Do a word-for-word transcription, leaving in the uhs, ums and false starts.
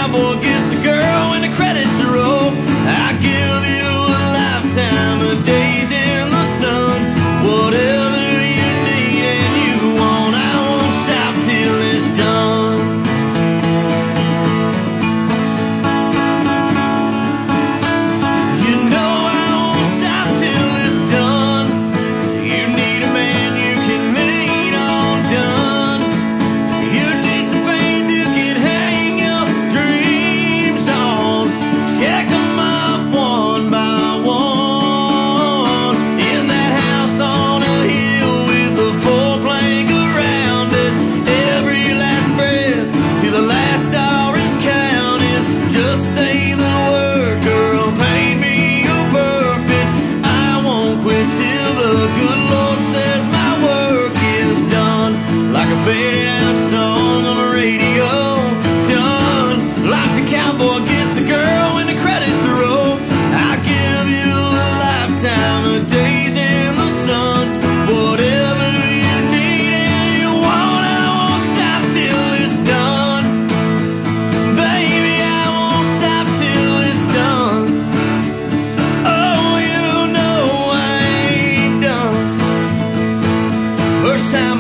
cowboy gets the girl when the credits roll. I give you a lifetime of days in the sun. Whatever you need and you want, I won't stop till it's done. You know I won't stop till it's done. You need a man you can lean on, done. You need some faith you can hang your dreams on. Check them up one by one. In that house on a hill with a full plank around it. Every last breath to the last star is counted. Just say the word, girl, paint me your perfect. I won't quit till the good Lord says my work is done. Like a faded out song on the radio, done. Like the cowboy gets the girl when the credits roll. I give you a lifetime of days in the sun. Whatever you need and you want, I won't stop till it's done. Baby, I won't stop till it's done. Oh, you know I ain't done. First time